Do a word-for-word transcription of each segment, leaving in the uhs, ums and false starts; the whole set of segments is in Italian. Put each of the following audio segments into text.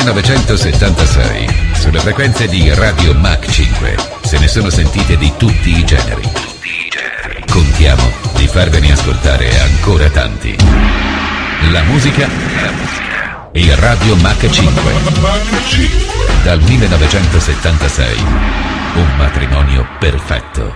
millenovecentosettantasei, sulle frequenze di Radio Mach cinque, se ne sono sentite di tutti i generi. Contiamo di farvene ascoltare ancora tanti. La musica e Radio Mach cinque. Dal millenovecentosettantasei, un matrimonio perfetto.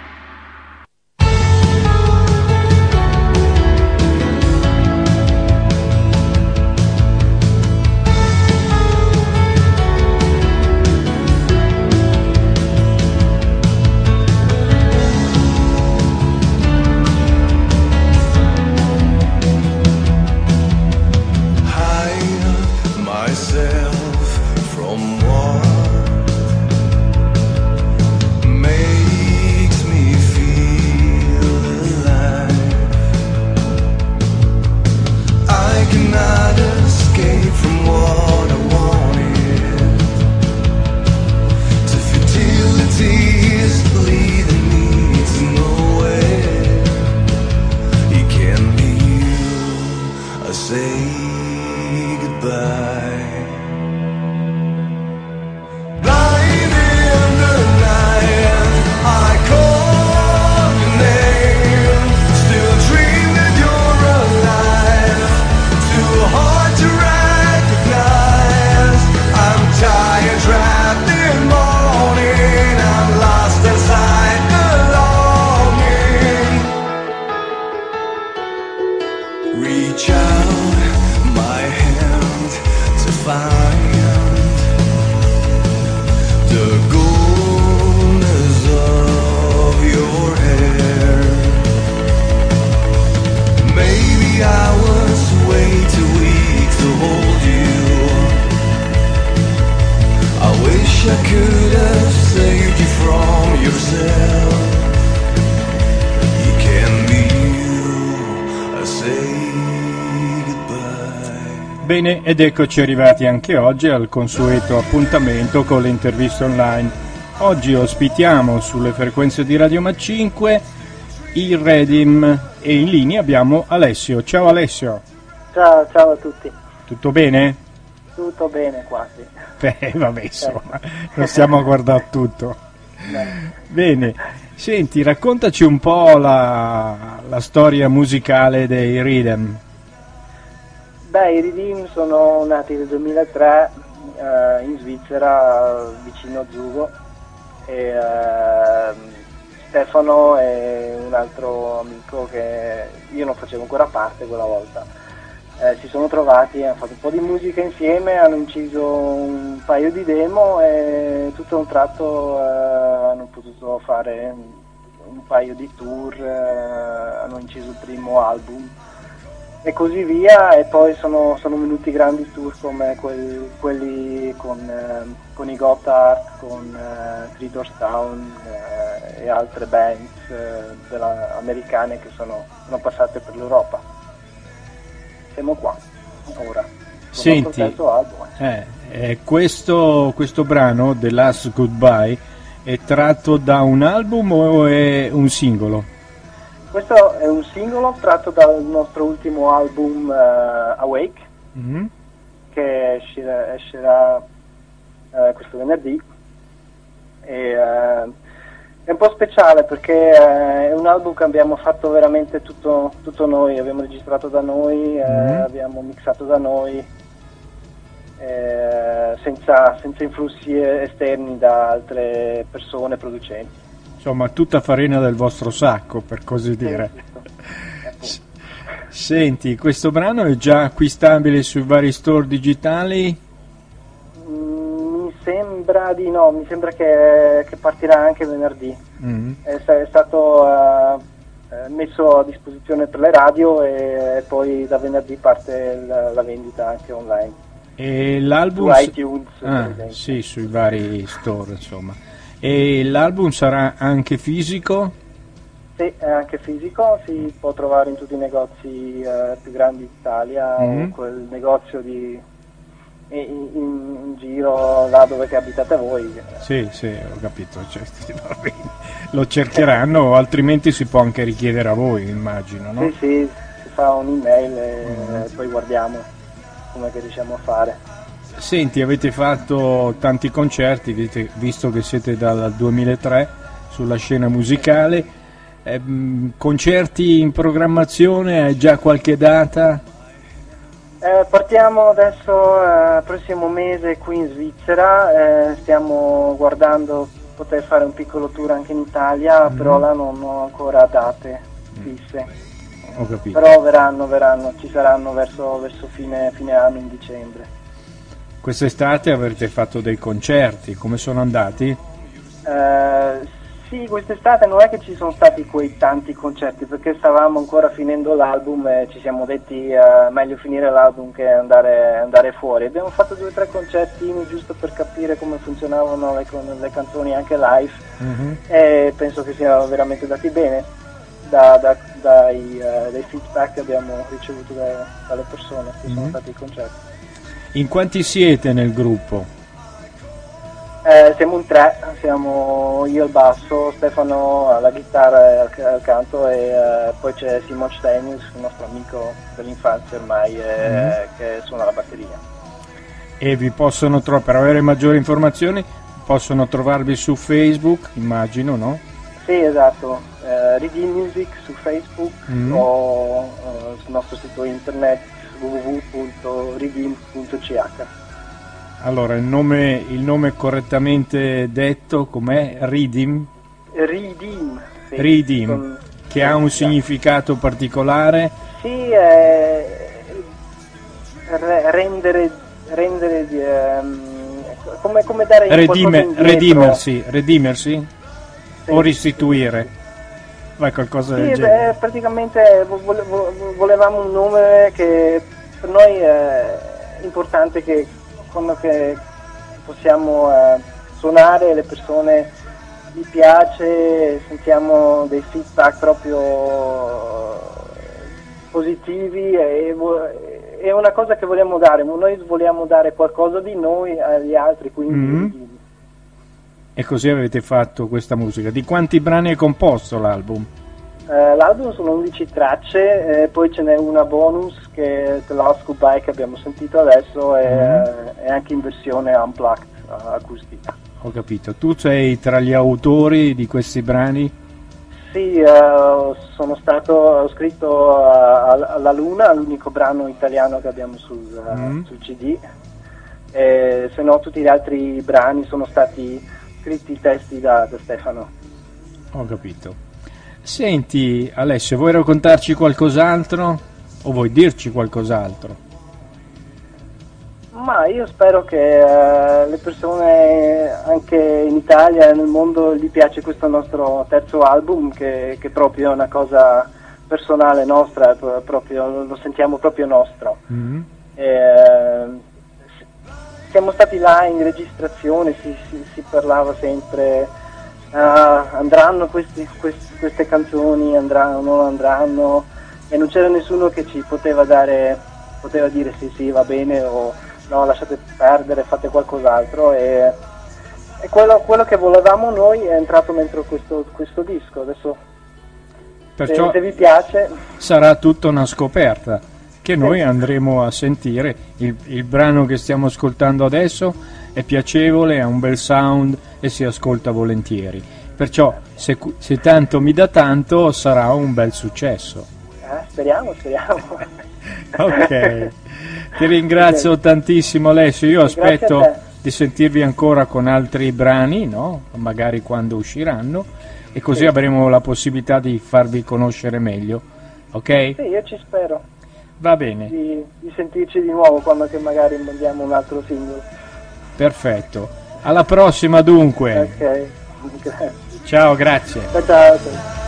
Bene, ed eccoci arrivati anche oggi al consueto appuntamento con le interviste online. Oggi ospitiamo sulle frequenze di Radio Mach cinque il Redim e in linea abbiamo Alessio. Ciao Alessio. Ciao, ciao a tutti. Tutto bene? Tutto bene, quasi. Beh, vabbè, insomma, non stiamo a guardare tutto. Beh. Bene, senti, raccontaci un po' la, la storia musicale dei Redim. Beh, i Redim sono nati nel duemilatré eh, in Svizzera, vicino a Zugo, e eh, Stefano e un altro amico che io non facevo ancora parte quella volta, eh, si sono trovati, hanno fatto un po' di musica insieme, hanno inciso un paio di demo e tutto a un tratto eh, hanno potuto fare un, un paio di tour, eh, hanno inciso il primo album e così via, e poi sono, sono venuti grandi tour come quel, quelli con, eh, con i Gotthard, con eh, Three Doors Down eh, e altre bands eh, della, americane che sono, sono passate per l'Europa. Siamo qua, ora. Senti, eh, eh, questo, questo brano, The Last Goodbye, è tratto da un album o è un singolo? Questo è un singolo tratto dal nostro ultimo album uh, Awake, mm-hmm. che escerà, escerà uh, questo venerdì, e uh, è un po' speciale perché uh, è un album che abbiamo fatto veramente tutto, tutto noi, abbiamo registrato da noi, mm-hmm. uh, abbiamo mixato da noi, uh, senza, senza influssi esterni da altre persone producenti. Insomma, tutta farina del vostro sacco, per così dire. S- Senti, questo brano è già acquistabile sui vari store digitali? Mm, mi sembra di no, mi sembra che, che partirà anche venerdì. Mm. È, è stato uh, messo a disposizione per le radio e poi da venerdì parte la, la vendita anche online. E l'album su iTunes, ah, sì, sui vari store, insomma. E l'album sarà anche fisico? Sì, è anche fisico, si può trovare in tutti i negozi eh, più grandi d'Italia, mm-hmm. o quel negozio di in, in, in giro là dove che abitate voi. Sì, sì, ho capito, cioè, va bene. Lo cercheranno, o altrimenti si può anche richiedere a voi, immagino, no? Sì, sì, si fa un'email e mm-hmm. poi guardiamo come che riusciamo a fare. Senti, avete fatto tanti concerti, visto che siete dal duemilatré sulla scena musicale, eh, concerti in programmazione, hai già qualche data? Eh, partiamo adesso, eh, prossimo mese qui in Svizzera, eh, stiamo guardando poter fare un piccolo tour anche in Italia, mm. però là non ho ancora date fisse. Mm. Ho capito. Però verranno, verranno, ci saranno verso, verso fine, fine anno, in dicembre. Quest'estate avrete fatto dei concerti, come sono andati? Eh, sì, quest'estate non è che ci sono stati quei tanti concerti, perché stavamo ancora finendo l'album e ci siamo detti uh, meglio finire l'album che andare, andare fuori. Abbiamo fatto due o tre concertini giusto per capire come funzionavano le, le canzoni anche live, mm-hmm. e penso che siano veramente andati bene da, da, dai, uh, dai feedback che abbiamo ricevuto da, dalle persone che mm-hmm. sono stati ai concerti. In quanti siete nel gruppo? Eh, siamo in tre, siamo io al basso, Stefano alla chitarra e al, al canto, e eh, poi c'è Simon Steinus, il nostro amico dell'infanzia ormai, eh, mm. che suona la batteria. E vi possono trovare, per avere maggiori informazioni, possono trovarvi su Facebook, immagino, no? Sì, esatto, eh, Redeem Music su Facebook mm. o eh, sul nostro sito internet w w w punto redeem punto c h. Allora, il nome, il nome correttamente detto com'è? Redeem? Redeem. Sì, Redeem, con, che ha un significato particolare? Sì, eh, rendere, rendere ehm, come, come dare Redime, redimersi, redimersi? Sì, o restituire? Sì, sì. Vai, qualcosa sì, del genere. Beh, praticamente volevamo un nome che per noi è importante, che quando che possiamo eh, suonare le persone gli piace, sentiamo dei feedback proprio positivi, e è una cosa che vogliamo dare, noi vogliamo dare qualcosa di noi agli altri, quindi mm-hmm. E così avete fatto questa musica. Di quanti brani è composto l'album? Uh, l'album sono undici tracce, eh, poi ce n'è una bonus che è The Last Goodbye che abbiamo sentito adesso, e mm. è anche in versione unplugged, uh, acustica. Ho capito. Tu sei tra gli autori di questi brani? Sì, uh, sono stato, ho scritto uh, alla Luna, l'unico brano italiano che abbiamo sul, uh, mm. sul C D, e se no tutti gli altri brani sono stati scritti i testi da, da Stefano. Ho capito. Senti Alessio, vuoi raccontarci qualcos'altro o vuoi dirci qualcos'altro? Ma io spero che uh, le persone anche in Italia e nel mondo gli piace questo nostro terzo album, che, che proprio è una cosa personale nostra, proprio, lo sentiamo proprio nostro. Mm-hmm. E, uh, siamo stati là in registrazione, si, si, si parlava sempre, uh, andranno questi, questi, queste canzoni, andranno, non andranno, e non c'era nessuno che ci poteva dare, poteva dire sì sì va bene o no, lasciate perdere, fate qualcos'altro, e, e quello, quello che volevamo noi è entrato dentro questo, questo disco. Adesso perciò se, se vi piace sarà tutta una scoperta che noi andremo a sentire. Il, il brano che stiamo ascoltando adesso è piacevole, ha un bel sound e si ascolta volentieri, perciò se, se tanto mi dà tanto sarà un bel successo. Eh, speriamo, speriamo. Ok, ti ringrazio okay. tantissimo Alessio, io aspetto di sentirvi ancora con altri brani, no? Magari quando usciranno, e così sì. avremo la possibilità di farvi conoscere meglio, ok? Sì, io ci spero. Va bene. Di, di sentirci di nuovo quando che magari mandiamo un altro singolo. Perfetto. Alla prossima dunque. Ok, grazie. Ciao, grazie. Ciao, ciao.